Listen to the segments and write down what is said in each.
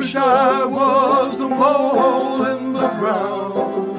wish I was a mole in the ground.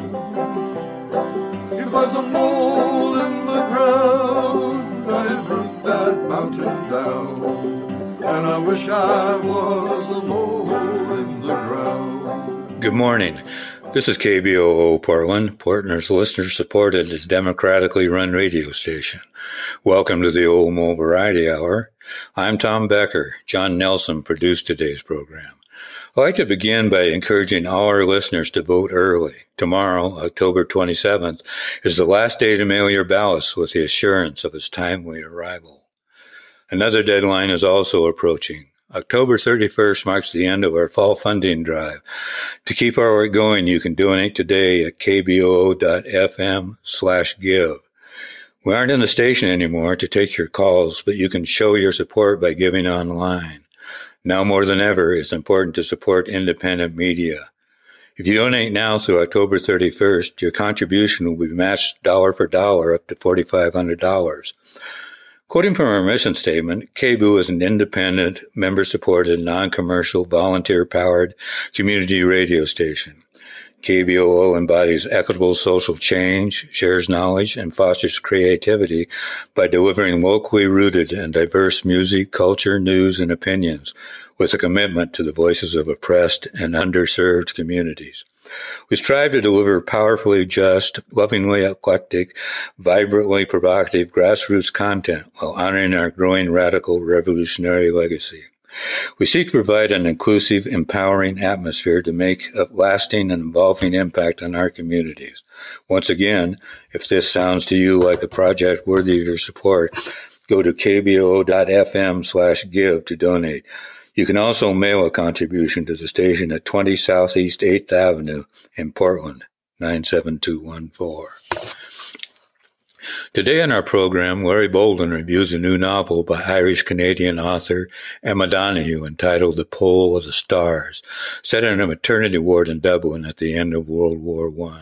If I was a mole in the ground, I'd root that mountain down. And I wish I was a mole in the ground. Good morning. This is KBOO Portland, Portland's listener-supported and democratically run radio station. Welcome to the Old Mole Variety Hour. I'm Tom Becker. John Nelson produced today's program. I'd like to begin by encouraging all our listeners to vote early. Tomorrow, October 27th, is the last day to mail your ballots with the assurance of its timely arrival. Another deadline is also approaching. October 31st marks the end of our fall funding drive. To keep our work going, you can donate today at kboo.fm/give. We aren't in the station anymore to take your calls, but you can show your support by giving online. Now more than ever, it's important to support independent media. If you donate now through October 31st, your contribution will be matched dollar for dollar up to $4,500. Quoting from our mission statement, KBOO is an independent, member-supported, non-commercial, volunteer-powered community radio station. KBOO embodies equitable social change, shares knowledge, and fosters creativity by delivering locally rooted and diverse music, culture, news, and opinions with a commitment to the voices of oppressed and underserved communities. We strive to deliver powerfully just, lovingly eclectic, vibrantly provocative grassroots content while honoring our growing radical revolutionary legacy. We seek to provide an inclusive, empowering atmosphere to make a lasting and evolving impact on our communities. Once again, if this sounds to you like a project worthy of your support, go to kboo.fm/give to donate. You can also mail a contribution to the station at 20 Southeast 8th Avenue in Portland, 97214. Today on our program, Larry Bolden reviews a new novel by Irish-Canadian author Emma Donoghue entitled The Pull of the Stars, set in a maternity ward in Dublin at the end of World War I.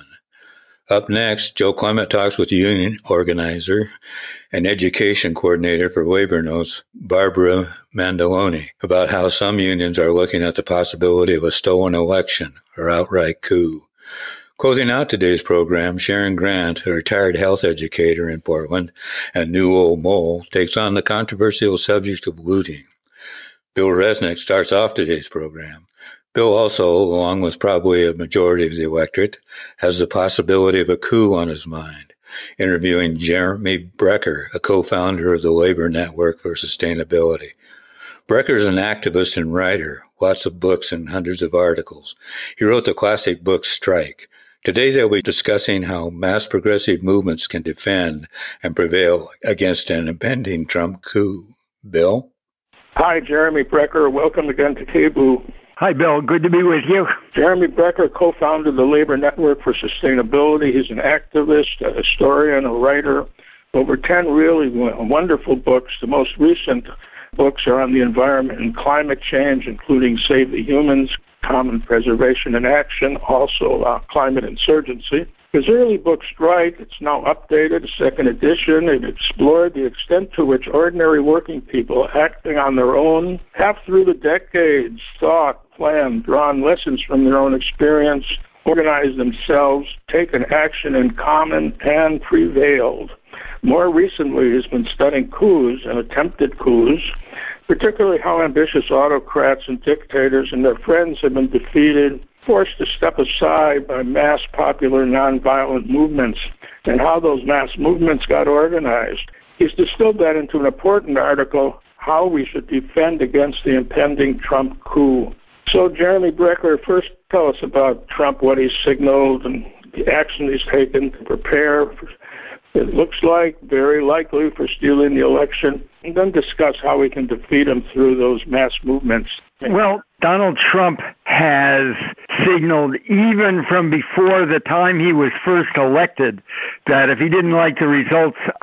Up next, Joe Clement talks with union organizer and education coordinator for Labor Notes, Barbara Mandoloni, about how some unions are looking at the possibility of a stolen election or outright coup. Closing out today's program, Sharon Grant, a retired health educator in Portland and new Old Mole, takes on the controversial subject of looting. Bill Resnick starts off today's program. Bill also, along with probably a majority of the electorate, has the possibility of a coup on his mind, interviewing Jeremy Brecher, a co-founder of the Labor Network for Sustainability. Brecher is an activist and writer, lots of books and hundreds of articles. He wrote the classic book Strike. Today they'll be discussing how mass progressive movements can defend and prevail against an impending Trump coup. Bill? Hi, Jeremy Brecher. Welcome again to KBOO. Hi, Bill. Good to be with you. Jeremy Brecher, co-founder of the Labor Network for Sustainability. He's an activist, a historian, a writer. Over 10 really wonderful books. The most recent books are on the environment and climate change, including Save the Humans, Common Preservation in Action, also Climate Insurgency. His early book, Strike, it's now updated, a second edition. It explored the extent to which ordinary working people acting on their own have through the decades thought, planned, drawn lessons from their own experience, organized themselves, taken action in common, and prevailed. More recently, he's been studying coups and attempted coups, particularly how ambitious autocrats and dictators and their friends have been defeated, forced to step aside by mass popular nonviolent movements, and how those mass movements got organized. He's distilled that into an important article, How We Should Defend Against the Impending Trump Coup. So, Jeremy Brecher, first tell us about Trump, what he's signaled, and the action he's taken to prepare for, it looks like, very likely for stealing the election, and then discuss how we can defeat him through those mass movements. Well, Donald Trump has signaled even from before the time he was first elected that if he didn't like the results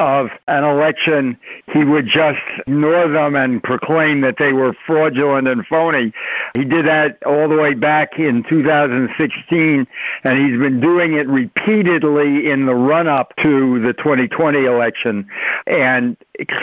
of an election, he would just ignore them and proclaim that they were fraudulent and phony. He did that all the way back in 2016, and he's been doing it repeatedly in the run-up to the 2020 election, and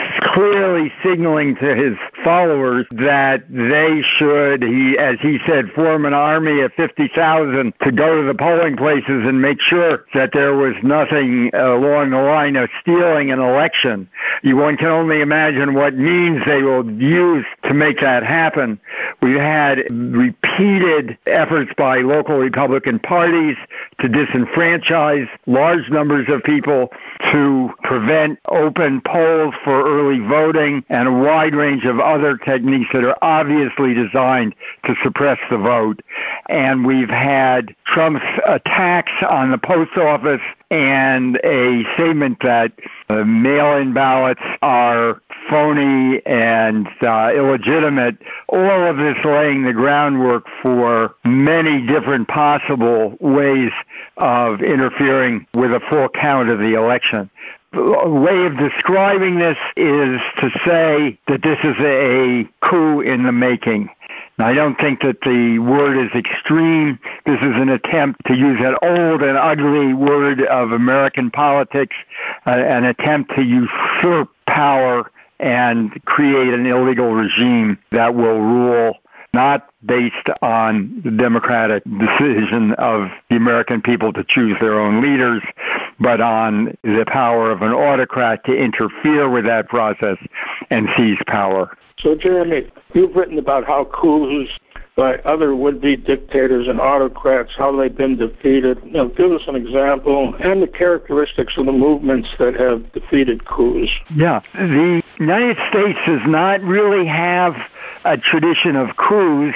clearly signaling to his followers that they should, as he said, form an army of 50,000 to go to the polling places and make sure that there was nothing along the line of stealing an election. One can only imagine what means they will use to make that happen. We've had repeated efforts by local Republican parties to disenfranchise large numbers of people, to prevent open polls for early voting, and a wide range of other techniques that are obviously designed to suppress the vote. And we've had Trump's attacks on the post office and a statement that mail-in ballots are phony and illegitimate, all of this laying the groundwork for many different possible ways of interfering with a full count of the election. A way of describing this is to say that this is a coup in the making. I don't think that the word is extreme. This is an attempt to use that old and ugly word of American politics, an attempt to usurp power and create an illegal regime that will rule not based on the democratic decision of the American people to choose their own leaders, but on the power of an autocrat to interfere with that process and seize power. So, Jeremy, you've written about how coups by other would-be dictators and autocrats, how they've been defeated. Give us an example and the characteristics of the movements that have defeated coups. Yeah. The United States does not really have a tradition of coups,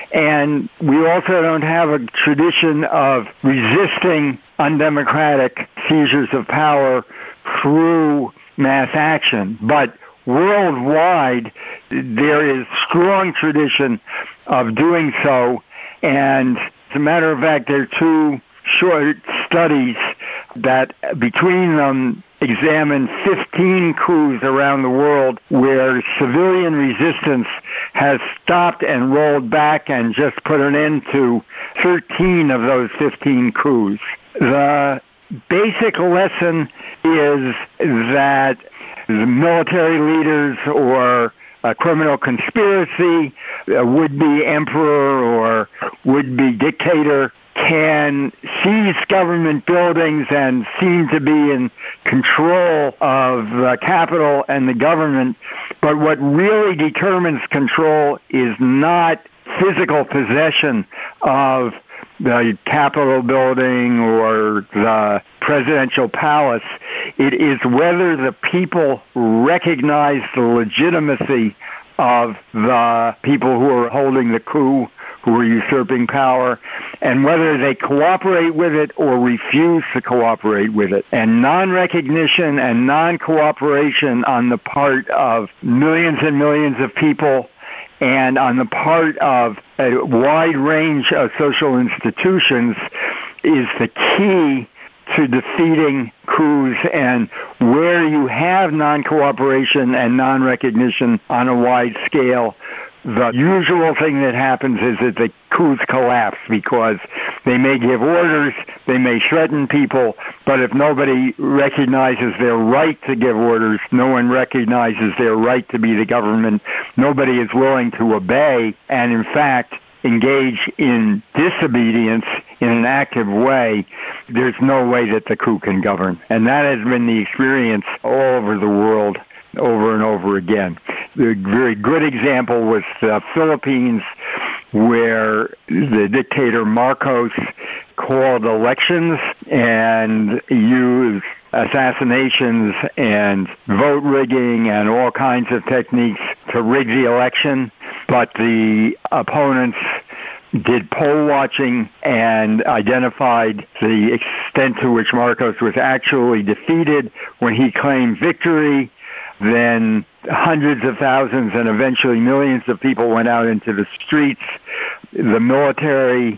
and we also don't have a tradition of resisting undemocratic seizures of power through mass action. But worldwide, there is strong tradition of doing so, and as a matter of fact, there are two short studies that between them examine 15 coups around the world where civilian resistance has stopped and rolled back and just put an end to 13 of those 15 coups. The basic lesson is that the military leaders or a criminal conspiracy, a would-be emperor or would-be dictator can seize government buildings and seem to be in control of the capital and the government. But what really determines control is not physical possession of the Capitol building or the presidential palace. It is whether the people recognize the legitimacy of the people who are holding the coup, who are usurping power, and whether they cooperate with it or refuse to cooperate with it. And non-recognition and non-cooperation on the part of millions and millions of people and on the part of a wide range of social institutions is the key to defeating coups. And where you have non-cooperation and non-recognition on a wide scale, the usual thing that happens is that the coups collapse because they may give orders, they may threaten people, but if nobody recognizes their right to give orders, no one recognizes their right to be the government, nobody is willing to obey, and in fact engage in disobedience in an active way, there's no way that the coup can govern. And that has been the experience all over the world over and over again. The very good example was the Philippines, where the dictator Marcos called elections and used assassinations and vote rigging and all kinds of techniques to rig the election. But the opponents did poll watching and identified the extent to which Marcos was actually defeated when he claimed victory. Then hundreds of thousands and eventually millions of people went out into the streets. The military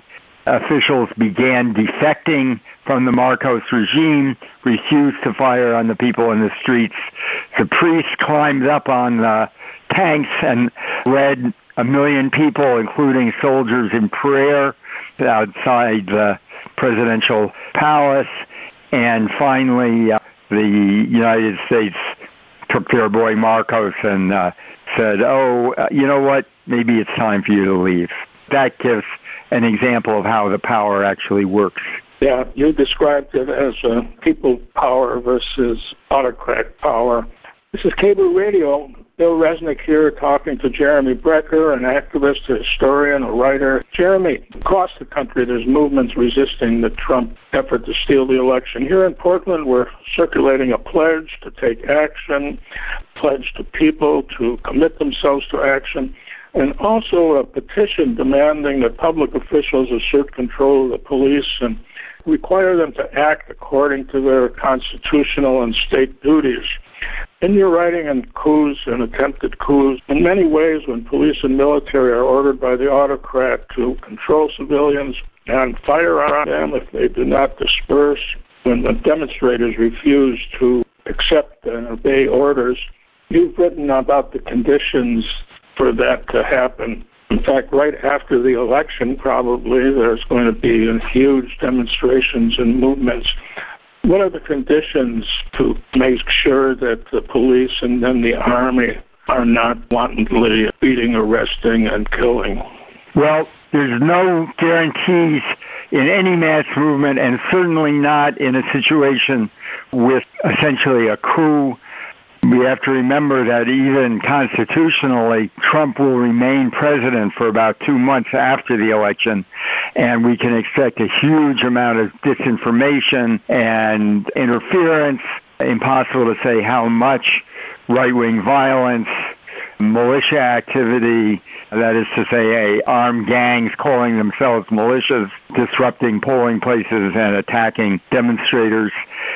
officials began defecting from the Marcos regime, refused to fire on the people in the streets. The priests climbed up on the tanks and led 1 million people, including soldiers, in prayer outside the presidential palace. And finally, the United States took their boy Marcos and said, you know what, maybe it's time for you to leave. That gives an example of how the power actually works. Yeah, you described it as people power versus autocrat power. This is Cable Radio. Bill Resnick here talking to Jeremy Brecker, an activist, a historian, a writer. Jeremy, across the country there's movements resisting the Trump effort to steal the election. Here in Portland we're circulating a pledge to take action, pledge to people to commit themselves to action, and also a petition demanding that public officials assert control of the police and require them to act according to their constitutional and state duties. In your writing on coups and attempted coups, in many ways when police and military are ordered by the autocrat to control civilians and fire on them if they do not disperse, when the demonstrators refuse to accept and obey orders, you've written about the conditions for that to happen. In fact, right after the election, probably, there's going to be huge demonstrations and movements. What are the conditions to make sure that the police and then the army are not wantonly beating, arresting, and killing? Well, there's no guarantees in any mass movement, and certainly not in a situation with essentially a coup. We have to remember that even constitutionally, Trump will remain president for about 2 months after the election, and we can expect a huge amount of disinformation and interference. Impossible to say how much right-wing violence, militia activity, that is to say, armed gangs calling themselves militias, disrupting polling places and attacking demonstrators.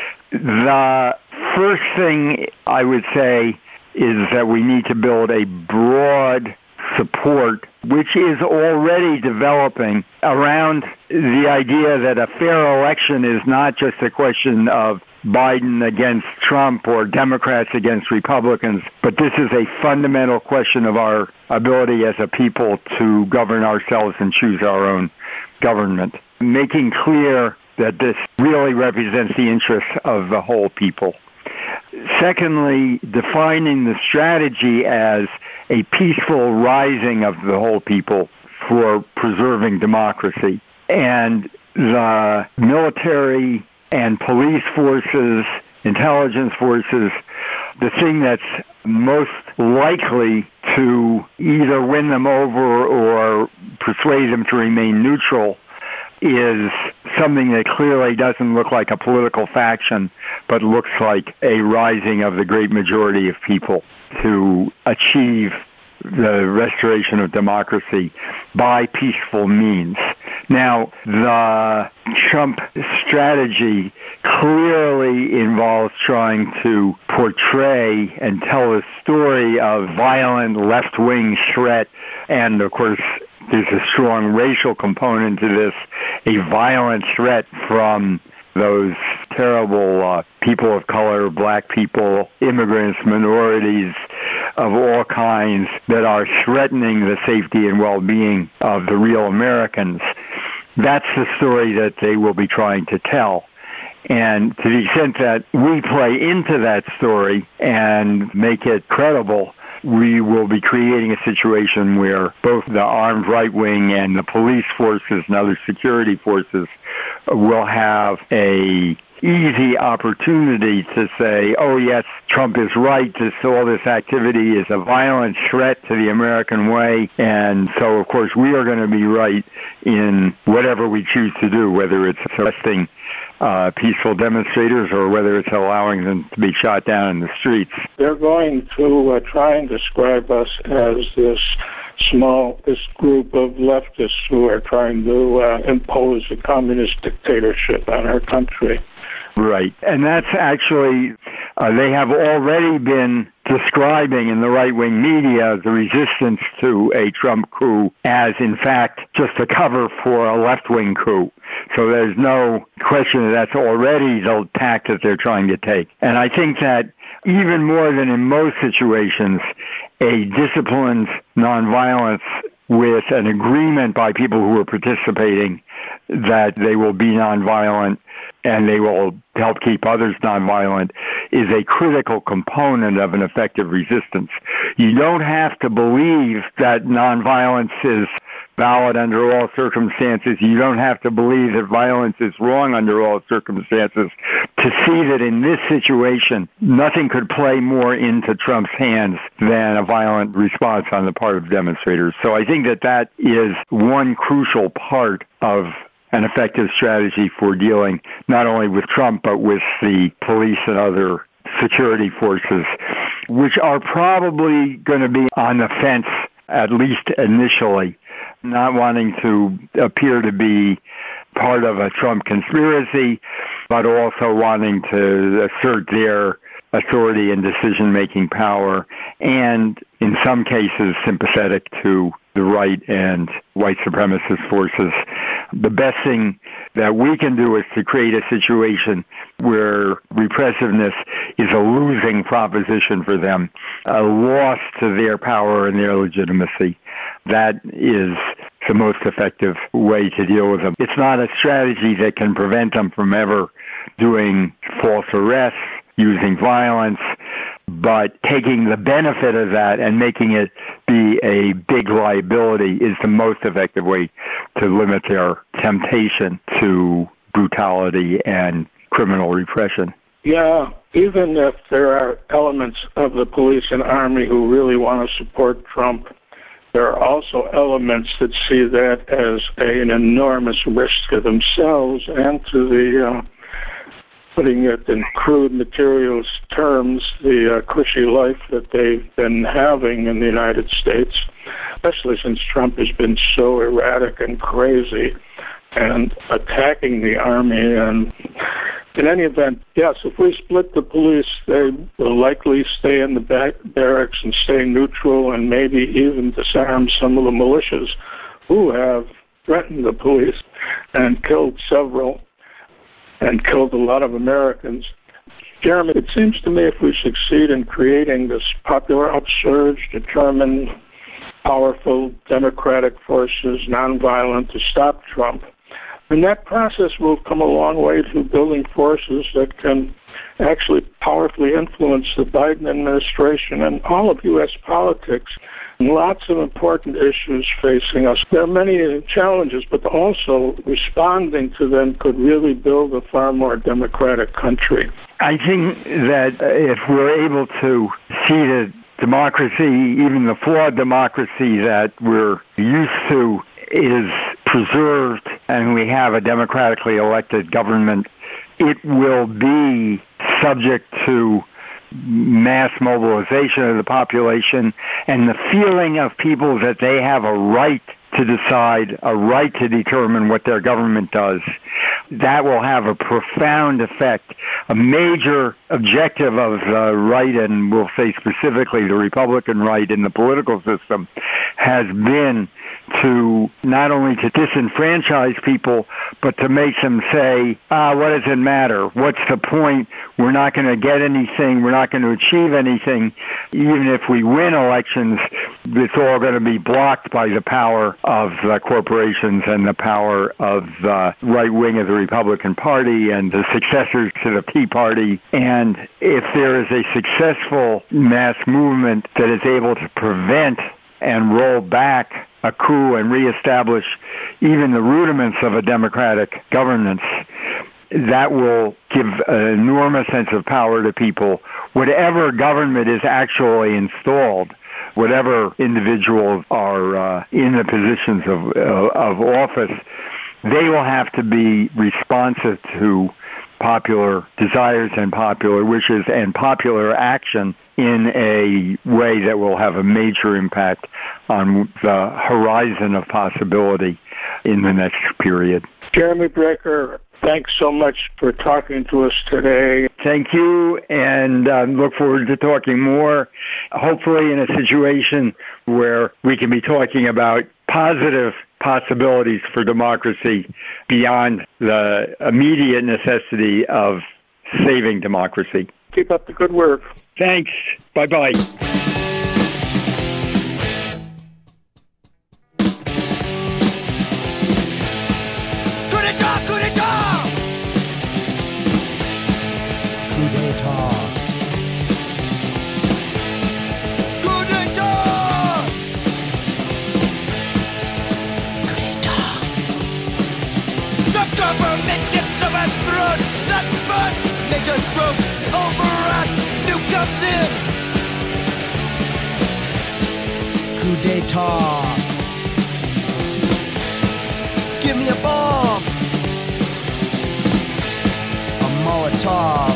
The first thing I would say is that we need to build a broad support, which is already developing, around the idea that a fair election is not just a question of Biden against Trump or Democrats against Republicans, but this is a fundamental question of our ability as a people to govern ourselves and choose our own government. Making clear that this really represents the interests of the whole people. Secondly, defining the strategy as a peaceful rising of the whole people for preserving democracy. And the military and police forces, intelligence forces, the thing that's most likely to either win them over or persuade them to remain neutral is something that clearly doesn't look like a political faction, but looks like a rising of the great majority of people to achieve the restoration of democracy by peaceful means. Now, the Trump strategy clearly involves trying to portray and tell a story of violent left-wing threat, and of course, there's a strong racial component to this, a violent threat from those terrible people of color, black people, immigrants, minorities of all kinds that are threatening the safety and well-being of the real Americans. That's the story that they will be trying to tell. And to the extent that we play into that story and make it credible, we will be creating a situation where both the armed right wing and the police forces and other security forces will have a easy opportunity to say, oh yes, Trump is right, all this activity is a violent threat to the American way, and so of course we are going to be right in whatever we choose to do, whether it's arresting peaceful demonstrators or whether it's allowing them to be shot down in the streets. They're going to try and describe us as this group of leftists who are trying to impose a communist dictatorship on our country. Right. And that's actually, they have already been describing in the right-wing media the resistance to a Trump coup as, in fact, just a cover for a left-wing coup. So there's no question that that's already the tack that they're trying to take. And I think that even more than in most situations, a disciplined nonviolence with an agreement by people who are participating that they will be nonviolent and they will help keep others nonviolent is a critical component of an effective resistance. You don't have to believe that nonviolence is valid under all circumstances. You don't have to believe that violence is wrong under all circumstances to see that in this situation, nothing could play more into Trump's hands than a violent response on the part of demonstrators. So I think that that is one crucial part of an effective strategy for dealing not only with Trump, but with the police and other security forces, which are probably going to be on the fence, at least initially, not wanting to appear to be part of a Trump conspiracy, but also wanting to assert their authority and decision-making power, and in some cases sympathetic to the right and white supremacist forces. The best thing that we can do is to create a situation where repressiveness is a losing proposition for them, a loss to their power and their legitimacy. That is the most effective way to deal with them. It's not a strategy that can prevent them from ever doing false arrests, using violence, but taking the benefit of that and making it be a big liability is the most effective way to limit their temptation to brutality and criminal repression. Yeah, even if there are elements of the police and army who really want to support Trump, there are also elements that see that as an enormous risk to themselves and to the putting it in crude materialist terms, the cushy life that they've been having in the United States, especially since Trump has been so erratic and crazy and attacking the army. And in any event, yes, if we split the police, they will likely stay in the barracks and stay neutral and maybe even disarm some of the militias who have threatened the police and killed several and killed a lot of Americans. Jeremy, it seems to me if we succeed in creating this popular upsurge, determined, powerful democratic forces, nonviolent, to stop Trump, then that process will come a long way to building forces that can actually powerfully influence the Biden administration and all of U.S. politics. Lots of important issues facing us. There are many challenges, but also responding to them could really build a far more democratic country. I think that if we're able to see that democracy, even the flawed democracy that we're used to, is preserved and we have a democratically elected government, it will be subject to mass mobilization of the population and the feeling of people that they have a right to decide, a right to determine what their government does. That will have a profound effect. A major objective of the right, and we'll say specifically the Republican right in the political system, has been to not only to disenfranchise people, but to make them say, what does it matter? What's the point? We're not going to get anything. We're not going to achieve anything. Even if we win elections, it's all going to be blocked by the power of the corporations and the power of the right wing of the Republican Party and the successors to the Tea Party. And if there is a successful mass movement that is able to prevent and roll back a coup and reestablish even the rudiments of a democratic governance, that will give an enormous sense of power to people. Whatever government is actually installed, whatever individuals are in the positions of office, they will have to be responsive to popular desires and popular wishes and popular action in a way that will have a major impact on the horizon of possibility in the next period. Jeremy Breaker, Thanks so much for talking to us today. Thank you, and look forward to talking more, hopefully in a situation where we can be talking about positive possibilities for democracy beyond the immediate necessity of saving democracy. Keep up the good work. Thanks. Bye-bye. Coup d'etat. Give me a bomb. A Molotov.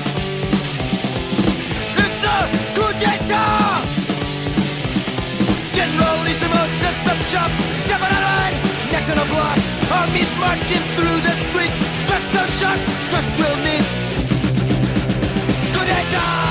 It's a coup d'etat. Generalissimus, system chop. Stepping out of line. Next in a block. Armies marching through the streets. Trust no shock. Trust will need. Coup d'etat.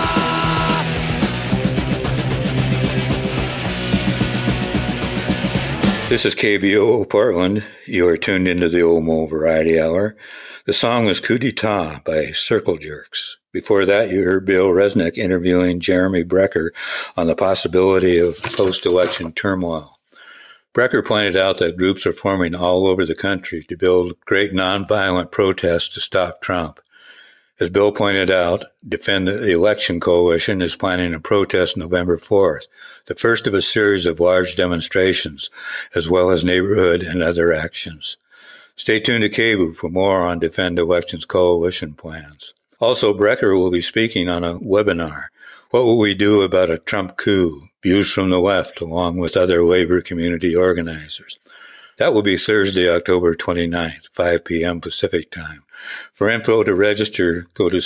This is KBOO Portland. You are tuned into the Old Mo Variety Hour. The song was Coup d'etat by Circle Jerks. Before that, you heard Bill Resnick interviewing Jeremy Brecker on the possibility of post-election turmoil. Brecker pointed out that groups are forming all over the country to build great nonviolent protests to stop Trump. As Bill pointed out, Defend the Election Coalition is planning a protest November 4th, the first of a series of large demonstrations, as well as neighborhood and other actions. Stay tuned to KBOO for more on Defend Elections Coalition plans. Also, Brecker will be speaking on a webinar, What Will We Do About a Trump Coup? Views from the Left, along with other labor community organizers. That will be Thursday, October 29th, 5 p.m. Pacific Time. For info to register, go to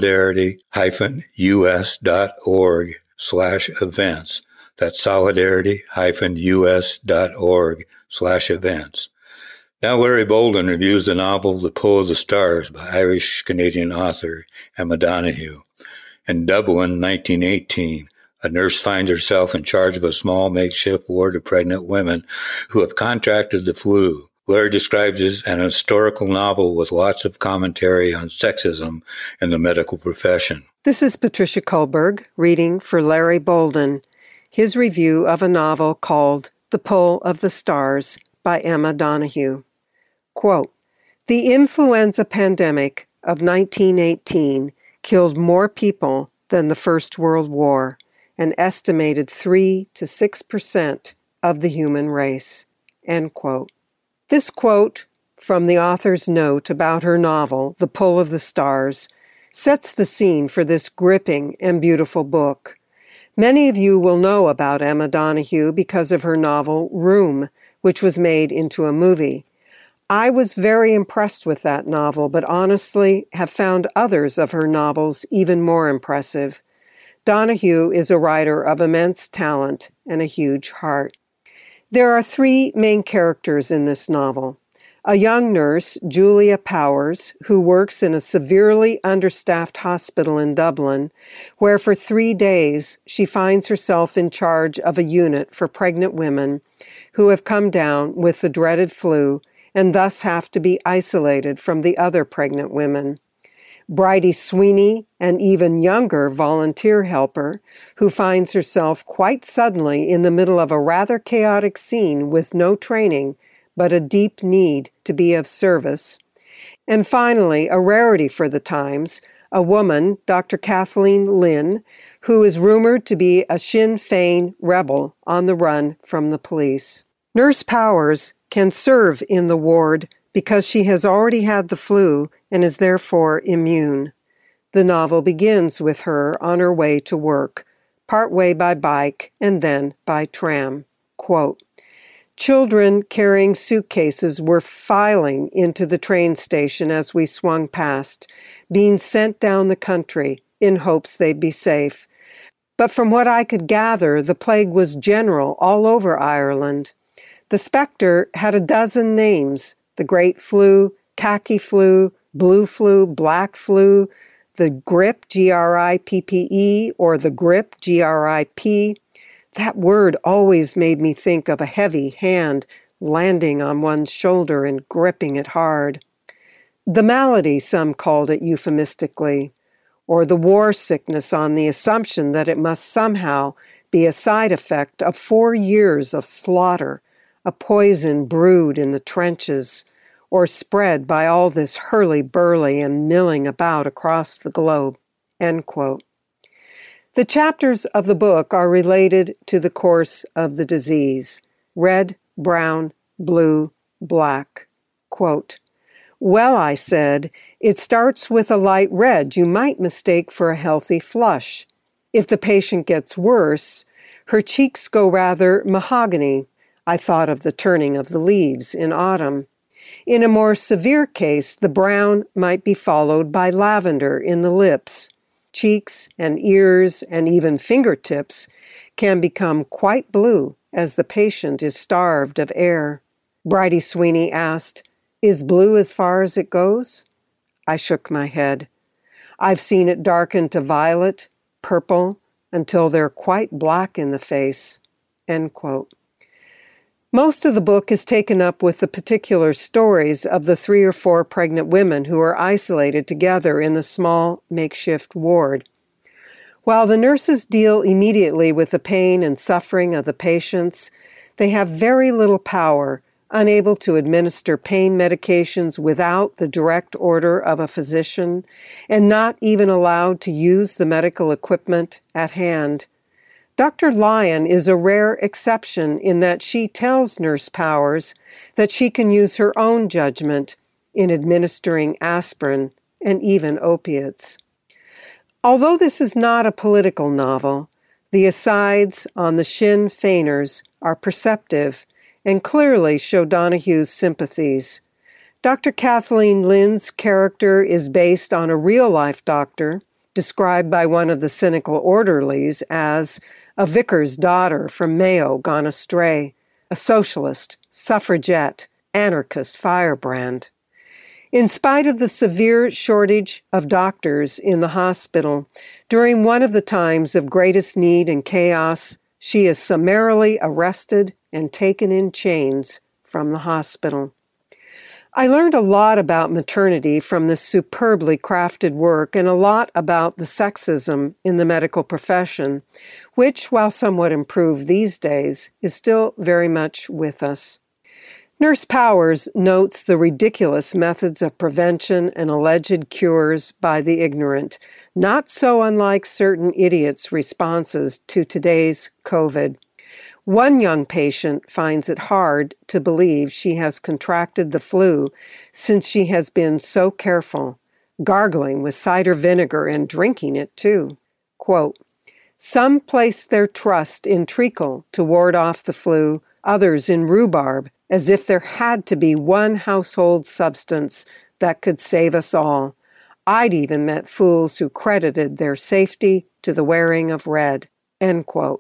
solidarity-us.org/events. That's solidarity-us.org/events. Now Larry Bolden reviews the novel The Pull of the Stars by Irish-Canadian author Emma Donoghue. In Dublin, 1918, a nurse finds herself in charge of a small makeshift ward of pregnant women who have contracted the flu. Larry describes it as an historical novel with lots of commentary on sexism in the medical profession. This is Patricia Kullberg reading for Larry Bolden, his review of a novel called The Pull of the Stars by Emma Donoghue. Quote, "The influenza pandemic of 1918 killed more people than the First World War, an estimated 3 to 6% of the human race." End quote. This quote from the author's note about her novel, The Pull of the Stars, sets the scene for this gripping and beautiful book. Many of you will know about Emma Donoghue because of her novel Room, which was made into a movie. I was very impressed with that novel, but honestly have found others of her novels even more impressive. Donoghue is a writer of immense talent and a huge heart. There are 3 main characters in this novel. A young nurse, Julia Powers, who works in a severely understaffed hospital in Dublin, where for 3 days she finds herself in charge of a unit for pregnant women who have come down with the dreaded flu and thus have to be isolated from the other pregnant women. Bridie Sweeney, an even younger volunteer helper, who finds herself quite suddenly in the middle of a rather chaotic scene with no training, but a deep need to be of service. And finally, a rarity for the times, a woman, Dr. Kathleen Lynn, who is rumored to be a Sinn Féin rebel on the run from the police. Nurse Powers can serve in the ward because she has already had the flu and is therefore immune. The novel begins with her on her way to work, partway by bike and then by tram. Quote, "Children carrying suitcases were filing into the train station as we swung past, being sent down the country in hopes they'd be safe. But from what I could gather, the plague was general all over Ireland. The spectre had a dozen names: the Great Flu, khaki flu, blue flu, black flu, the grip, G-R-I-P-P-E, or the grip, G-R-I-P. That word always made me think of a heavy hand landing on one's shoulder and gripping it hard. The malady, some called it euphemistically, or the war sickness on the assumption that it must somehow be a side effect of 4 years of slaughter, a poison brewed in the trenches, or spread by all this hurly-burly and milling about across the globe." End quote. The chapters of the book are related to the course of the disease: red, brown, blue, black. Quote, "Well," I said, "it starts with a light red you might mistake for a healthy flush. If the patient gets worse, her cheeks go rather mahogany." I thought of the turning of the leaves in autumn. In a more severe case, the brown might be followed by lavender in the lips. Cheeks and ears and even fingertips can become quite blue as the patient is starved of air. Bridie Sweeney asked, "Is blue as far as it goes?" I shook my head. "I've seen it darken to violet, purple, until they're quite black in the face." End quote. Most of the book is taken up with the particular stories of the 3 or 4 pregnant women who are isolated together in the small makeshift ward. While the nurses deal immediately with the pain and suffering of the patients, they have very little power, unable to administer pain medications without the direct order of a physician, and not even allowed to use the medical equipment at hand. Dr. Lyon is a rare exception in that she tells Nurse Powers that she can use her own judgment in administering aspirin and even opiates. Although this is not a political novel, the asides on the Sinn Féiners are perceptive and clearly show Donahue's sympathies. Dr. Kathleen Lynn's character is based on a real-life doctor, described by one of the cynical orderlies as a vicar's daughter from Mayo gone astray, a socialist, suffragette, anarchist firebrand. In spite of the severe shortage of doctors in the hospital, during one of the times of greatest need and chaos, she is summarily arrested and taken in chains from the hospital. I learned a lot about maternity from this superbly crafted work and a lot about the sexism in the medical profession, which, while somewhat improved these days, is still very much with us. Nurse Powers notes the ridiculous methods of prevention and alleged cures by the ignorant, not so unlike certain idiots' responses to today's COVID. One young patient finds it hard to believe she has contracted the flu since she has been so careful, gargling with cider vinegar and drinking it too. Quote, "Some place their trust in treacle to ward off the flu, others in rhubarb, as if there had to be one household substance that could save us all. I'd even met fools who credited their safety to the wearing of red." End quote.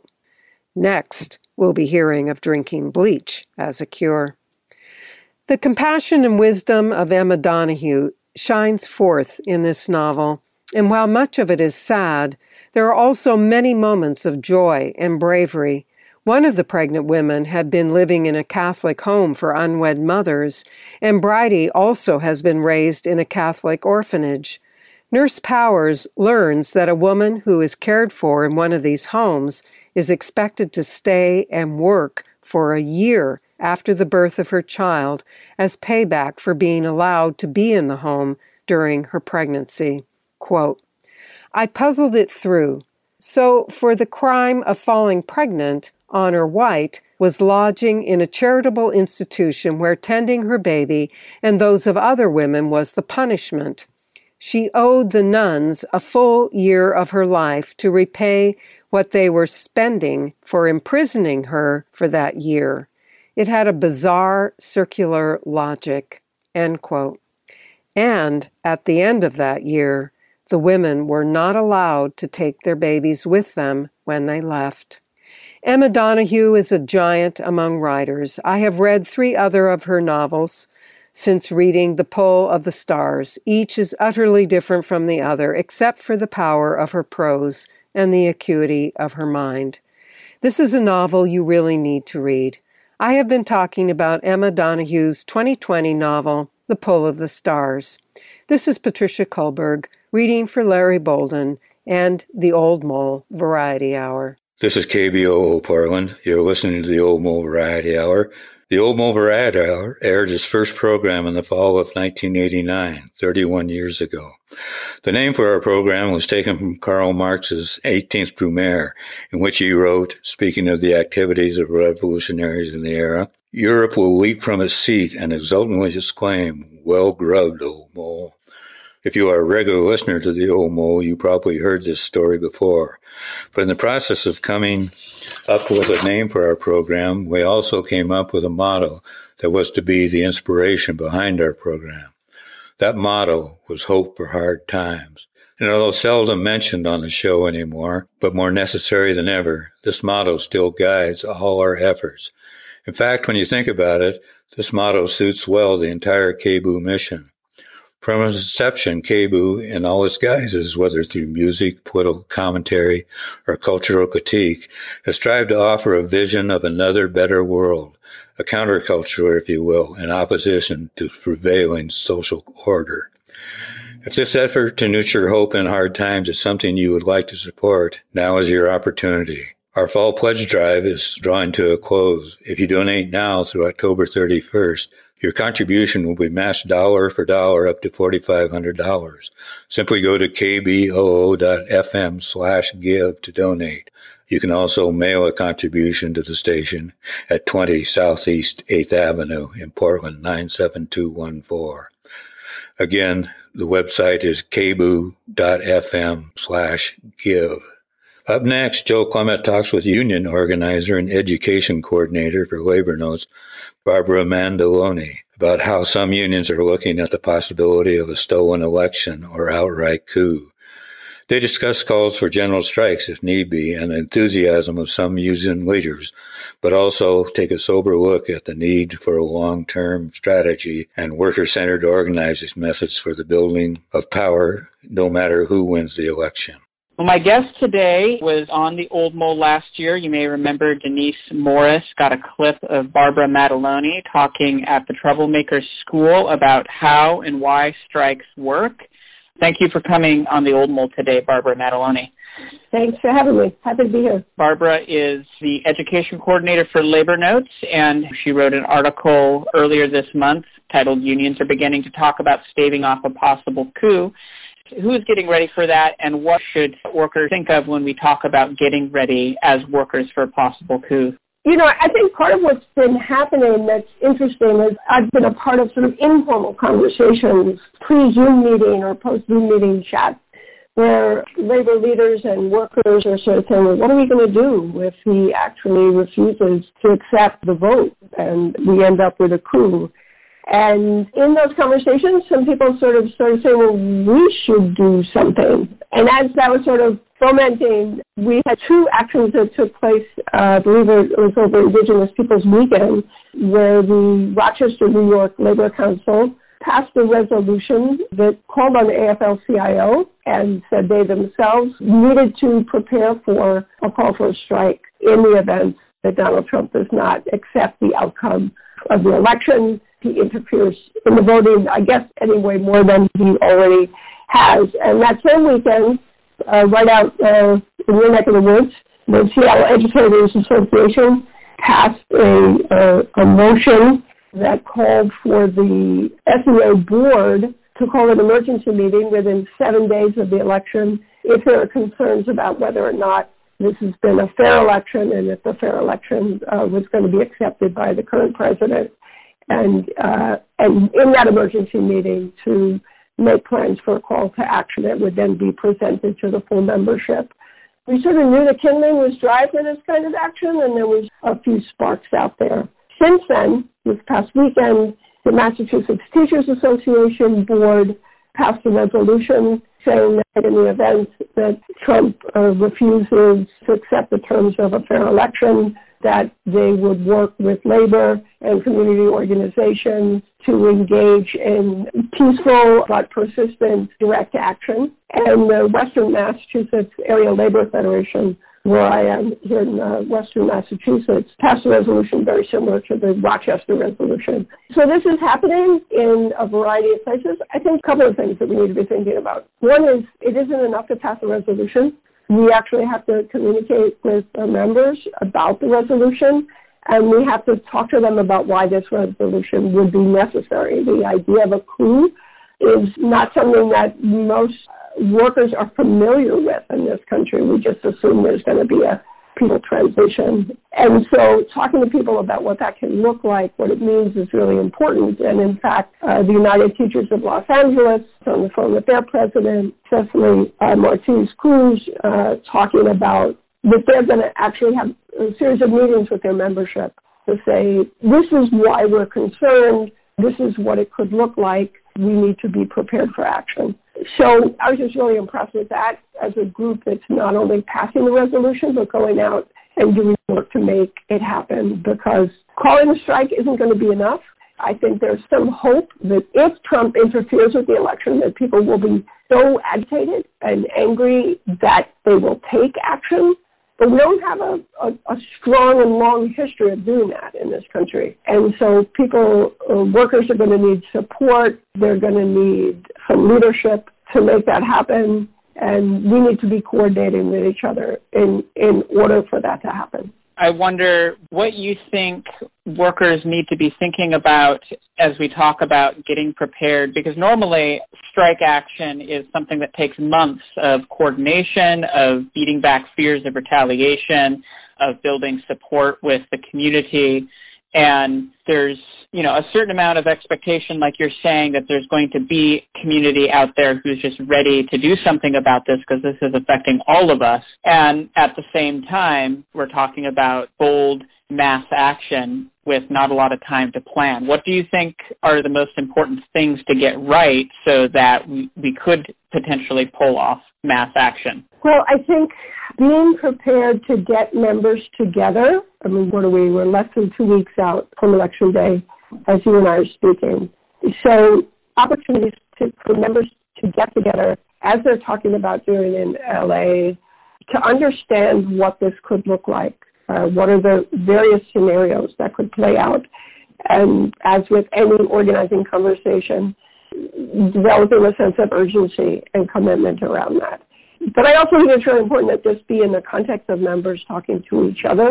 Next, we'll be hearing of drinking bleach as a cure. The compassion and wisdom of Emma Donohue shines forth in this novel, and while much of it is sad, there are also many moments of joy and bravery. One of the pregnant women had been living in a Catholic home for unwed mothers, and Bridie also has been raised in a Catholic orphanage. Nurse Powers learns that a woman who is cared for in one of these homes is expected to stay and work for a year after the birth of her child as payback for being allowed to be in the home during her pregnancy. Quote, "I puzzled it through. So, for the crime of falling pregnant, Honor White was lodging in a charitable institution where tending her baby and those of other women was the punishment. She owed the nuns a full year of her life to repay what they were spending for imprisoning her for that year. It had a bizarre circular logic." End quote. And at the end of that year, the women were not allowed to take their babies with them when they left. Emma Donohue is a giant among writers. I have read 3 other of her novels. Since reading The Pull of the Stars, each is utterly different from the other, except for the power of her prose and the acuity of her mind. This is a novel you really need to read. I have been talking about Emma Donohue's 2020 novel, The Pull of the Stars. This is Patricia Kullberg, reading for Larry Bolden and the Old Mole Variety Hour. This is KBOO Portland. You're listening to the Old Mole Variety Hour. The Old Mole Variety Hour aired its first program in the fall of 1989, 31 years ago. The name for our program was taken from Karl Marx's 18th Brumaire, in which he wrote, speaking of the activities of revolutionaries in the era, "Europe will leap from its seat and exultantly exclaim, 'Well grubbed, old mole.'" If you are a regular listener to the Old Mole, you probably heard this story before. But in the process of coming up with a name for our program, we also came up with a motto that was to be the inspiration behind our program. That motto was hope for hard times. And although seldom mentioned on the show anymore, but more necessary than ever, this motto still guides all our efforts. In fact, when you think about it, this motto suits well the entire KBOO mission. From its inception, KBOO, in all its guises, whether through music, political commentary, or cultural critique, has strived to offer a vision of another, better world, a counterculture, if you will, in opposition to prevailing social order. If this effort to nurture hope in hard times is something you would like to support, now is your opportunity. Our fall pledge drive is drawing to a close. If you donate now through October 31st, your contribution will be matched dollar for dollar up to $4,500. Simply go to kboo.fm/give to donate. You can also mail a contribution to the station at 20 Southeast 8th Avenue in Portland, 97214. Again, the website is kboo.fm/give. Up next, Joe Clement talks with union organizer and education coordinator for Labor Notes, Barbara Mandoloni, about how some unions are looking at the possibility of a stolen election or outright coup. They discuss calls for general strikes if need be and the enthusiasm of some union leaders, but also take a sober look at the need for a long-term strategy and worker-centered organizing methods for the building of power, no matter who wins the election. Well, my guest today was on the Old Mole last year. You may remember Denise Morris got a clip of Barbara Mataloni talking at the Troublemakers School about how and why strikes work. Thank you for coming on the Old Mole today, Barbara Mataloni. Thanks for having me. Happy to be here. Barbara is the education coordinator for Labor Notes, and she wrote an article earlier this month titled "Unions Are Beginning to Talk About Staving Off a Possible Coup." Who is getting ready for that, and what should workers think of when we talk about getting ready as workers for a possible coup? You know, I think part of what's been happening that's interesting is I've been a part of sort of informal conversations, pre-Zoom meeting or post-Zoom meeting chats, where labor leaders and workers are sort of saying, well, what are we going to do if he actually refuses to accept the vote and we end up with a coup? And in those conversations, some people sort of started saying, well, we should do something. And as that was sort of fomenting, we had two actions that took place, I believe it was over Indigenous Peoples Weekend, where the Rochester, New York Labor Council passed a resolution that called on the AFL-CIO and said they themselves needed to prepare for a call for a strike in the event that Donald Trump does not accept the outcome of the election. He interferes in the voting, I guess, anyway, more than he already has. And that same weekend, right out in your neck of the woods, the Seattle Educators Association passed a motion that called for the SEA board to call an emergency meeting within 7 days of the election if there are concerns about whether or not this has been a fair election and if the fair election was going to be accepted by the current president. And in that emergency meeting to make plans for a call to action that would then be presented to the full membership. We sort of knew the kindling was dry for this kind of action, and there was a few sparks out there. Since then, this past weekend, the Massachusetts Teachers Association board passed a resolution saying that in the event that Trump refuses to accept the terms of a fair election, that they would work with labor and community organizations to engage in peaceful but persistent direct action. And the Western Massachusetts Area Labor Federation, where I am here in Western Massachusetts, passed a resolution very similar to the Rochester resolution. So this is happening in a variety of places. I think a couple of things that we need to be thinking about. One is it isn't enough to pass a resolution. We actually have to communicate with our members about the resolution, and we have to talk to them about why this resolution would be necessary. The idea of a coup is not something that most workers are familiar with in this country. We just assume there's going to be a people transition. And so talking to people about what that can look like, what it means, is really important. And in fact, the United Teachers of Los Angeles, on the phone with their president, Cecily Martinez-Cruz, talking about that they're going to actually have a series of meetings with their membership to say, this is why we're concerned, this is what it could look like, we need to be prepared for action. So I was just really impressed with that as a group that's not only passing the resolution, but going out and doing work to make it happen, because calling a strike isn't going to be enough. I think there's some hope that if Trump interferes with the election, that people will be so agitated and angry that they will take action. But we don't have a strong and long history of doing that in this country. And so workers are going to need support. They're going to need some leadership to make that happen. And we need to be coordinating with each other in order for that to happen. I wonder what you think workers need to be thinking about as we talk about getting prepared, because normally strike action is something that takes months of coordination, of beating back fears of retaliation, of building support with the community. And there's, a certain amount of expectation, like you're saying, that there's going to be community out there who's just ready to do something about this because this is affecting all of us. And at the same time, we're talking about bold mass action with not a lot of time to plan. What do you think are the most important things to get right so that we could potentially pull off mass action? Well, I think being prepared to get members together. I mean, we're less than 2 weeks out from Election Day, as you and I are speaking. So opportunities for members to get together, as they're talking about doing in LA, to understand what this could look like. What are the various scenarios that could play out? And as with any organizing conversation, developing a sense of urgency and commitment around that. But I also think it's really important that this be in the context of members talking to each other,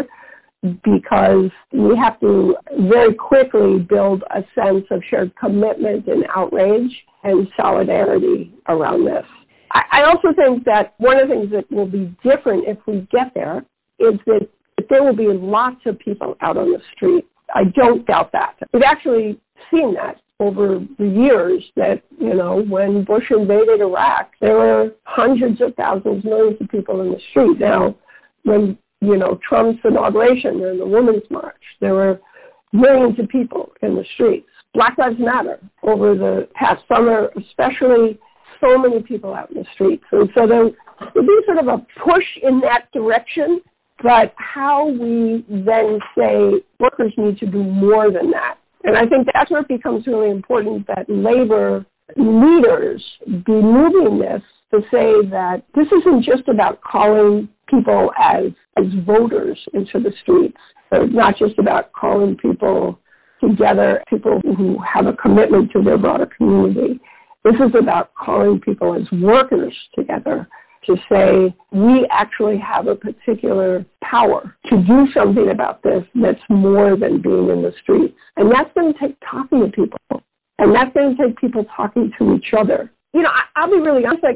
because we have to very quickly build a sense of shared commitment and outrage and solidarity around this. I also think that one of the things that will be different if we get there is that there will be lots of people out on the street. I don't doubt that. We've actually seen that over the years that, when Bush invaded Iraq, there were hundreds of thousands, millions of people in the street. Now, when, Trump's inauguration and the Women's March, there were millions of people in the streets. Black Lives Matter over the past summer, especially, so many people out in the streets. And so there would be sort of a push in that direction, but how we then say workers need to do more than that. And I think that's where it becomes really important that labor leaders be moving this to say that this isn't just about calling people as voters into the streets, or not just about calling people together, people who have a commitment to their broader community. This is about calling people as workers together to say we actually have a particular power to do something about this that's more than being in the streets. And that's going to take talking to people. And that's going to take people talking to each other. I'll be really honest,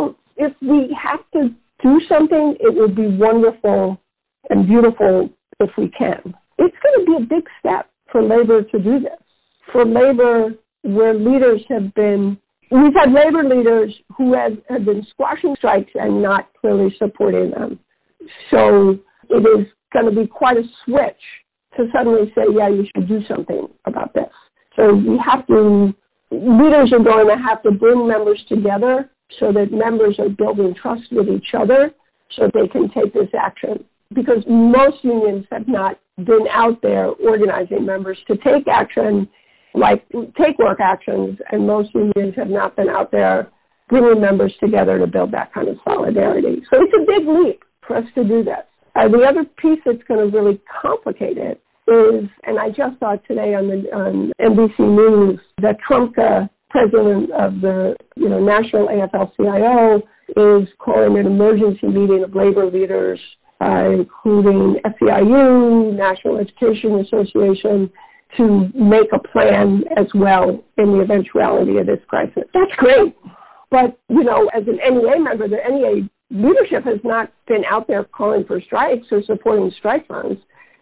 if we have to do something, it would be wonderful and beautiful if we can. It's going to be a big step for labor to do this. For labor, where leaders have been, we've had labor leaders who have been squashing strikes and not clearly supporting them. So it is going to be quite a switch to suddenly say, yeah, you should do something about this. So leaders are going to have to bring members together so that members are building trust with each other so they can take this action. Because most unions have not been out there organizing members to take action, like take work actions, and most unions have not been out there bringing members together to build that kind of solidarity. So it's a big leap for us to do that. The other piece that's going to really complicate it is, and I just saw today on NBC News, that Trumka, president of the National AFL-CIO, is calling an emergency meeting of labor leaders, including SEIU, National Education Association, to make a plan as well in the eventuality of this crisis. That's great. But, as an NEA member, the NEA leadership has not been out there calling for strikes or supporting strike funds.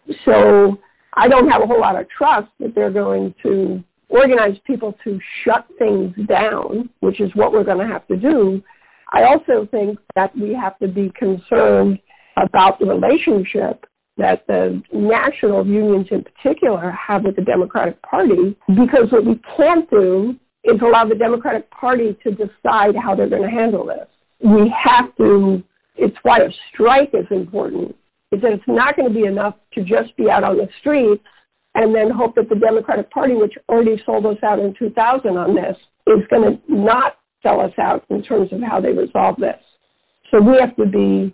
So I don't have a whole lot of trust that they're going to organize people to shut things down, which is what we're going to have to do. I also think that we have to be concerned about the relationship that the national unions in particular have with the Democratic Party, because what we can't do is allow the Democratic Party to decide how they're going to handle this. We have to, it's why a strike is important, is that it's not going to be enough to just be out on the streets and then hope that the Democratic Party, which already sold us out in 2000 on this, is going to not sell us out in terms of how they resolve this. So we have to be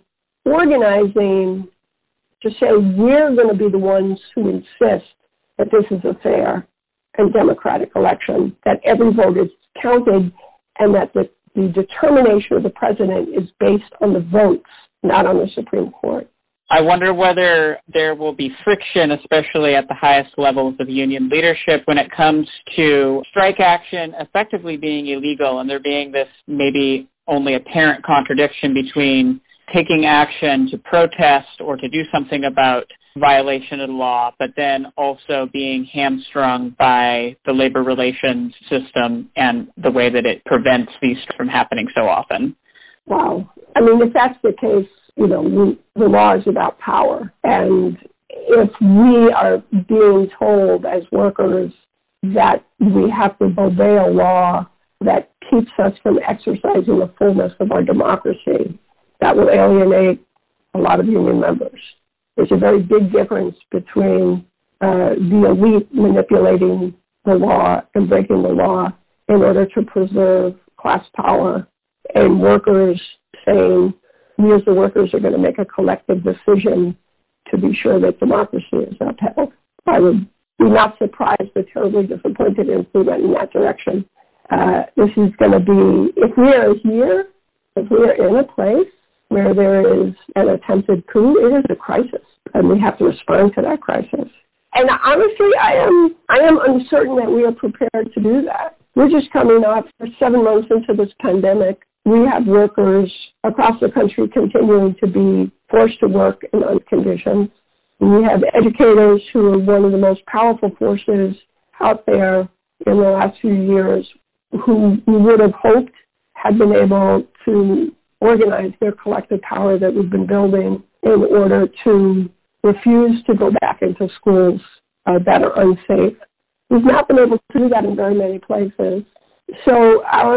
organizing to say we're going to be the ones who insist that this is a fair and democratic election, that every vote is counted, and that the determination of the president is based on the votes, not on the Supreme Court. I wonder whether there will be friction, especially at the highest levels of union leadership, when it comes to strike action effectively being illegal and there being this maybe only apparent contradiction between taking action to protest or to do something about violation of the law, but then also being hamstrung by the labor relations system and the way that it prevents these from happening so often. Wow. I mean, if that's the case, the law is about power. And if we are being told as workers that we have to obey a law that keeps us from exercising the fullness of our democracy, that will alienate a lot of union members. There's a very big difference between the elite manipulating the law and breaking the law in order to preserve class power, and workers saying, we as the workers are going to make a collective decision to be sure that democracy is upheld. I would be not surprised but terribly disappointed if we went in that direction. This is going to be, if we are here, if we are in a place where there is an attempted coup, it is a crisis, and we have to respond to that crisis. And honestly, I am uncertain that we are prepared to do that. We're just coming off 7 months into this pandemic. We have workers across the country continuing to be forced to work in unsafe conditions. We have educators who are one of the most powerful forces out there in the last few years, who we would have hoped had been able to organize their collective power that we've been building in order to refuse to go back into schools that are unsafe. We've not been able to do that in very many places. So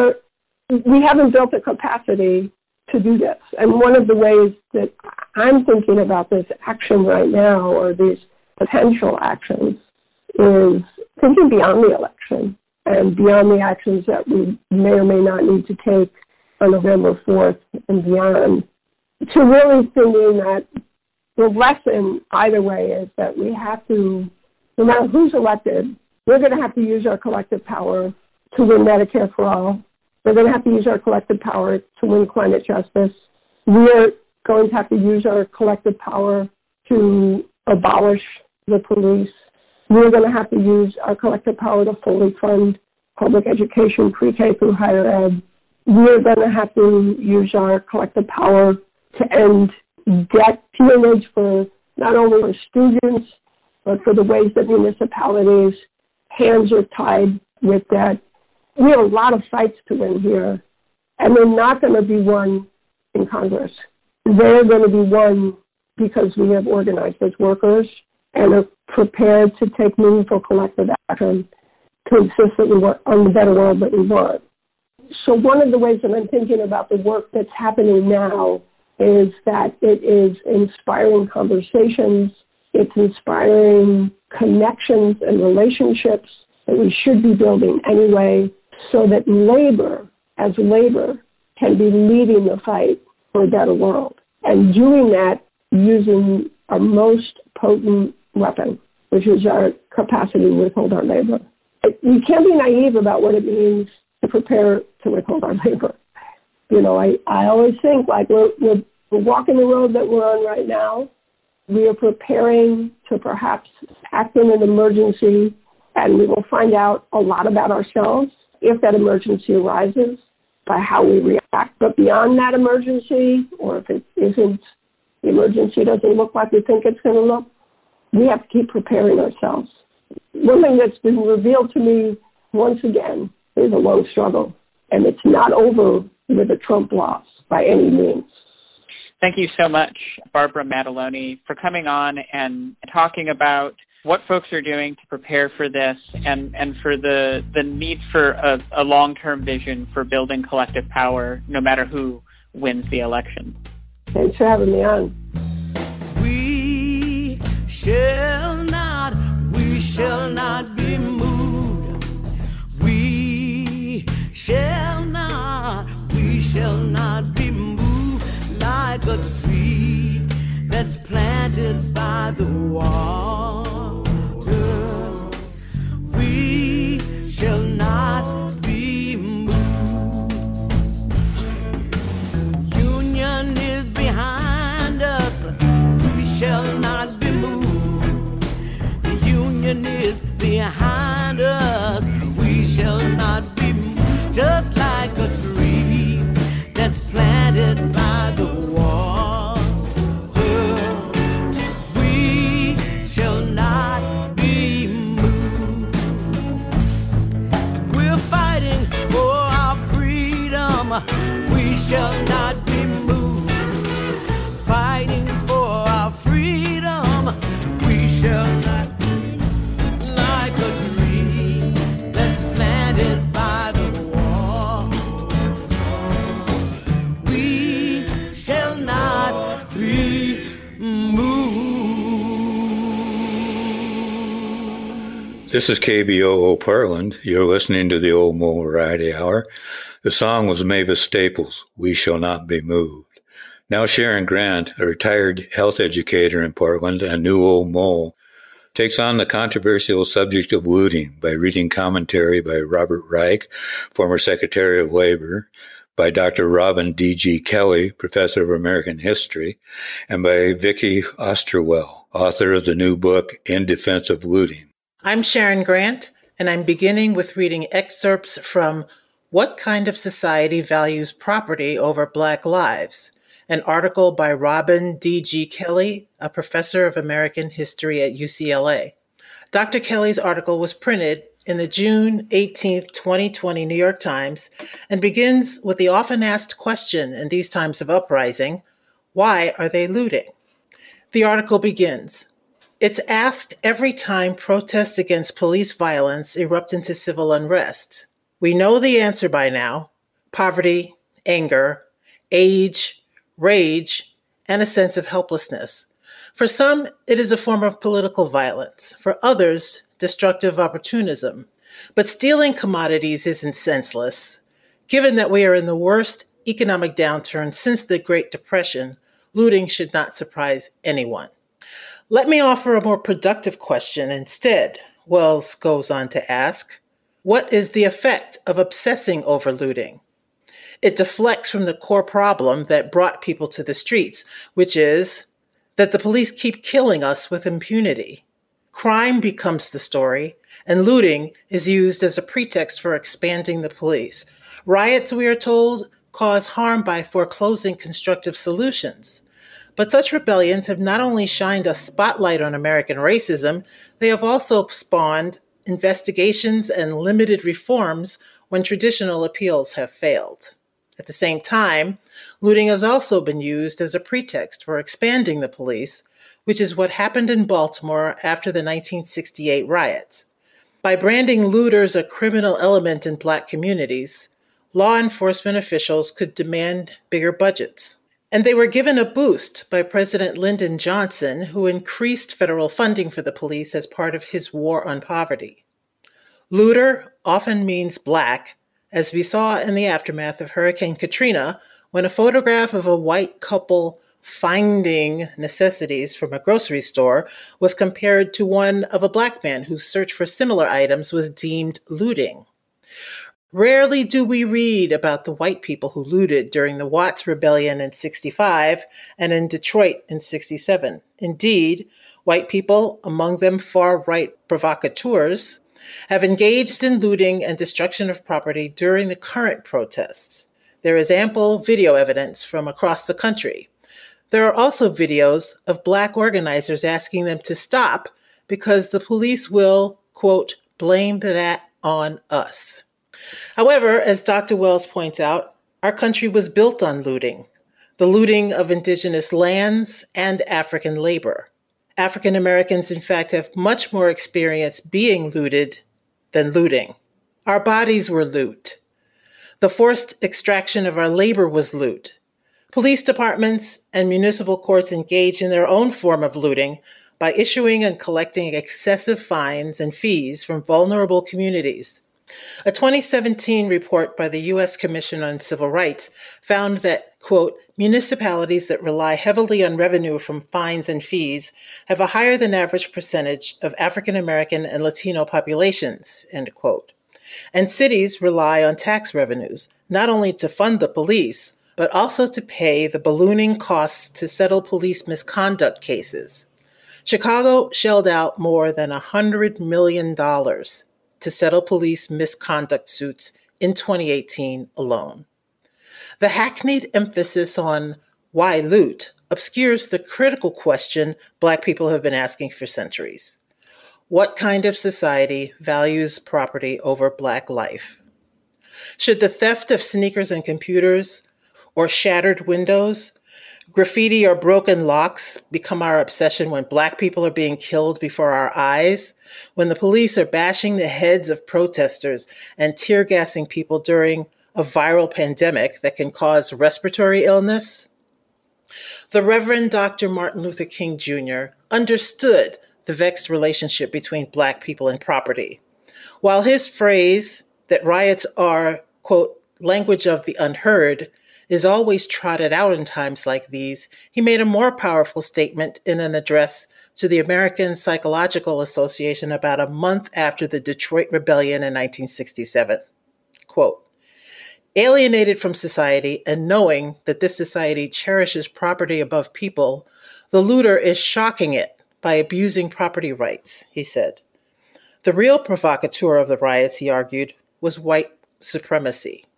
we haven't built the capacity to do this. And one of the ways that I'm thinking about this action right now, or these potential actions, is thinking beyond the election and beyond the actions that we may or may not need to take on November 4th and beyond, to really thinking that the lesson either way is that we have to, no matter who's elected, we're going to have to use our collective power to win Medicare for all. We're going to have to use our collective power to win climate justice. We're going to have to use our collective power to abolish the police. We're going to have to use our collective power to fully fund public education, pre-K through higher ed. We're going to have to use our collective power to end debt peonage for not only for students, but for the ways that municipalities' hands are tied with debt. We have a lot of fights to win here, and they're not going to be won in Congress. They're going to be won because we have organized as workers and are prepared to take meaningful collective action to insist that we want on the better world that we want. So one of the ways that I'm thinking about the work that's happening now is that it is inspiring conversations It's inspiring connections and relationships that we should be building anyway, so that labor, as labor, can be leading the fight for a better world. And doing that using our most potent weapon, which is our capacity to withhold our labor. We can't be naive about what it means to prepare to withhold our labor. You know, I always think like we're walking the road that we're on right now. We are preparing to perhaps act in an emergency, and we will find out a lot about ourselves if that emergency arises by how we react. But beyond that emergency, or if it isn't, the emergency doesn't look like we think it's going to look, we have to keep preparing ourselves. One thing that's been revealed to me once again is a long struggle, and it's not over with a Trump loss by any means. Thank you so much, Barbara Maddaloni, for coming on and talking about what folks are doing to prepare for this and for the need for a long-term vision for building collective power, no matter who wins the election. Thanks for having me on. We shall not be moved. We shall not be moved like a tree that's planted by the water. We shall not be moved. Union is behind us. We shall not be moved. The union is behind us. We shall not be moved. Just like a tree that's planted by the water. We shall not be moved. We're fighting for our freedom. We shall not be moved. Fighting for our freedom. We shall not be like a tree that's planted by the water. We shall not be moved. This is KBOO Portland. You're listening to the Old Mole Variety Hour. The song was Mavis Staples' We Shall Not Be Moved. Now Sharon Grant, a retired health educator in Portland and new Old Mole, takes on the controversial subject of looting by reading commentary by Robert Reich, former Secretary of Labor, by Dr. Robin D.G. Kelly, Professor of American History, and by Vicki Osterwell, author of the new book, In Defense of Looting. I'm Sharon Grant, and I'm beginning with reading excerpts from What Kind of Society Values Property Over Black Lives?, an article by Robin D.G. Kelly, a professor of American history at UCLA. Dr. Kelly's article was printed in the June 18, 2020 New York Times and begins with the often asked question in these times of uprising, why are they looting? The article begins, it's asked every time protests against police violence erupt into civil unrest. We know the answer by now, poverty, anger, age, rage, and a sense of helplessness. For some, it is a form of political violence. For others, destructive opportunism. But stealing commodities isn't senseless. Given that we are in the worst economic downturn since the Great Depression, looting should not surprise anyone. Let me offer a more productive question instead. Wells goes on to ask, what is the effect of obsessing over looting? It deflects from the core problem that brought people to the streets, which is that the police keep killing us with impunity. Crime becomes the story, and looting is used as a pretext for expanding the police. Riots, we are told, cause harm by foreclosing constructive solutions. But such rebellions have not only shined a spotlight on American racism, they have also spawned investigations and limited reforms when traditional appeals have failed. At the same time, looting has also been used as a pretext for expanding the police, which is what happened in Baltimore after the 1968 riots. By branding looters a criminal element in Black communities, law enforcement officials could demand bigger budgets. And they were given a boost by President Lyndon Johnson, who increased federal funding for the police as part of his war on poverty. Looter often means black, as we saw in the aftermath of Hurricane Katrina, when a photograph of a white couple finding necessities from a grocery store was compared to one of a black man whose search for similar items was deemed looting. Rarely do we read about the white people who looted during the Watts Rebellion in 65 and in Detroit in 67. Indeed, white people, among them far-right provocateurs, have engaged in looting and destruction of property during the current protests. There is ample video evidence from across the country. There are also videos of black organizers asking them to stop because the police will, quote, blame that on us. However, as Dr. Wells points out, our country was built on looting, the looting of indigenous lands and African labor. African Americans, in fact, have much more experience being looted than looting. Our bodies were loot. The forced extraction of our labor was loot. Police departments and municipal courts engage in their own form of looting by issuing and collecting excessive fines and fees from vulnerable communities. A 2017 report by the U.S. Commission on Civil Rights found that, quote, municipalities that rely heavily on revenue from fines and fees have a higher than average percentage of African American and Latino populations, end quote. And cities rely on tax revenues, not only to fund the police, but also to pay the ballooning costs to settle police misconduct cases. Chicago shelled out more than $100 million to settle police misconduct suits in 2018 alone. The hackneyed emphasis on why loot obscures the critical question Black people have been asking for centuries. What kind of society values property over Black life? Should the theft of sneakers and computers, or shattered windows, graffiti or broken locks become our obsession when Black people are being killed before our eyes, when the police are bashing the heads of protesters and tear gassing people during a viral pandemic that can cause respiratory illness? The Reverend Dr. Martin Luther King Jr. understood the vexed relationship between Black people and property. While his phrase that riots are, quote, language of the unheard, is always trotted out in times like these, he made a more powerful statement in an address to the American Psychological Association about a month after the Detroit Rebellion in 1967. Quote, alienated from society and knowing that this society cherishes property above people, the looter is shocking it by abusing property rights, he said. The real provocateur of the riots, he argued, was white supremacy.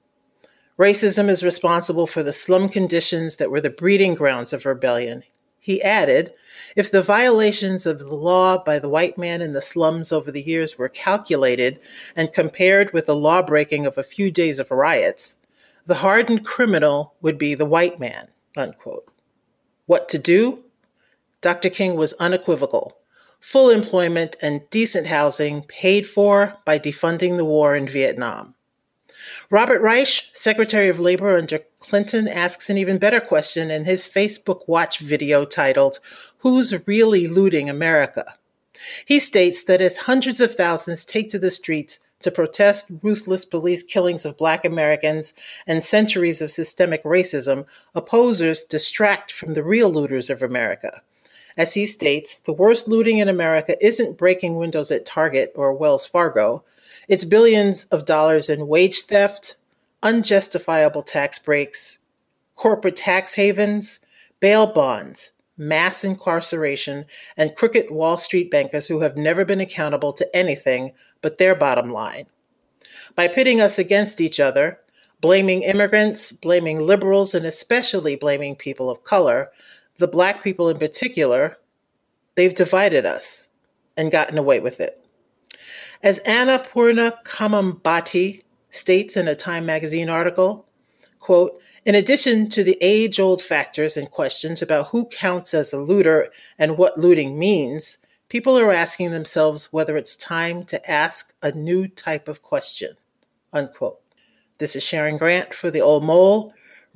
Racism is responsible for the slum conditions that were the breeding grounds of rebellion. He added, if the violations of the law by the white man in the slums over the years were calculated and compared with the law-breaking of a few days of riots, the hardened criminal would be the white man, unquote. What to do? Dr. King was unequivocal. Full employment and decent housing paid for by defunding the war in Vietnam. Robert Reich, Secretary of Labor under Clinton, asks an even better question in his Facebook Watch video titled, Who's Really Looting America? He states that as hundreds of thousands take to the streets to protest ruthless police killings of Black Americans and centuries of systemic racism, opposers distract from the real looters of America. As he states, the worst looting in America isn't breaking windows at Target or Wells Fargo. It's billions of dollars in wage theft, unjustifiable tax breaks, corporate tax havens, bail bonds, mass incarceration, and crooked Wall Street bankers who have never been accountable to anything but their bottom line. By pitting us against each other, blaming immigrants, blaming liberals, and especially blaming people of color, the Black people in particular, they've divided us and gotten away with it. As Annapurna Kamambati states in a Time magazine article, quote, in addition to the age-old factors and questions about who counts as a looter and what looting means, people are asking themselves whether it's time to ask a new type of question, unquote. This is Sharon Grant for The Old Mole,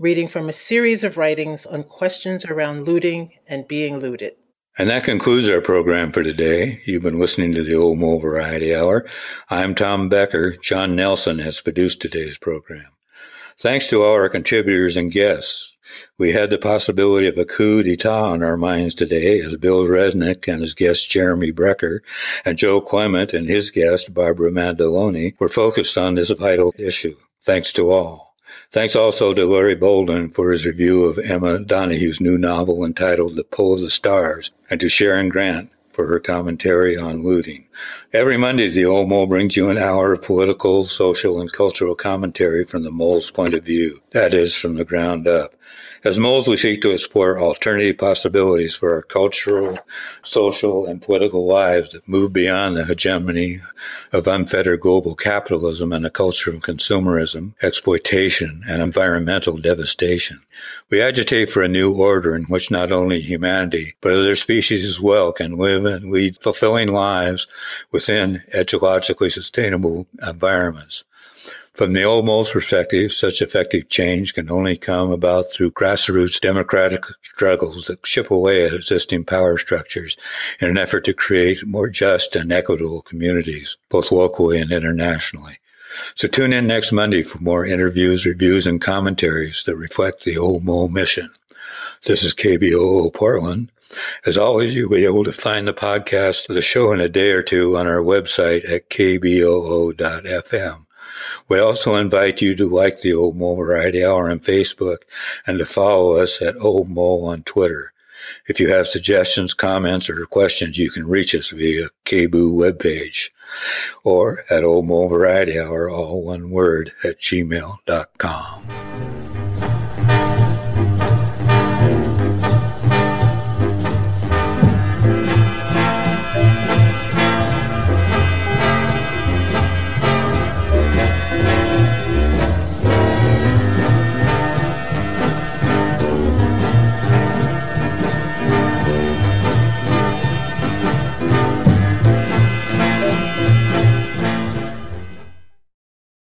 reading from a series of writings on questions around looting and being looted. And that concludes our program for today. You've been listening to the Old Mole Variety Hour. I'm Tom Becker. John Nelson has produced today's program. Thanks to all our contributors and guests. We had the possibility of a coup d'etat on our minds today as Bill Resnick and his guest Jeremy Brecker and Joe Clement and his guest Barbara Mandoloni were focused on this vital issue. Thanks to all. Thanks also to Larry Bolden for his review of Emma Donahue's new novel entitled The Pull of the Stars, and to Sharon Grant for her commentary on looting. Every Monday, the Old Mole brings you an hour of political, social, and cultural commentary from the mole's point of view, that is, from the ground up. As moles, we seek to explore alternative possibilities for our cultural, social, and political lives that move beyond the hegemony of unfettered global capitalism and a culture of consumerism, exploitation, and environmental devastation. We agitate for a new order in which not only humanity, but other species as well can live and lead fulfilling lives within ecologically sustainable environments. From the Old Mole's perspective, such effective change can only come about through grassroots democratic struggles that chip away at existing power structures in an effort to create more just and equitable communities, both locally and internationally. So tune in next Monday for more interviews, reviews, and commentaries that reflect the Old Mole mission. This is KBOO Portland. As always, you'll be able to find the podcast of the show in a day or two on our website at kboo.fm. We also invite you to like the Old Mole Variety Hour on Facebook and to follow us at Old Mole on Twitter. If you have suggestions, comments, or questions, you can reach us via KBOO webpage or at Old Mole Variety Hour, all one word, @gmail.com.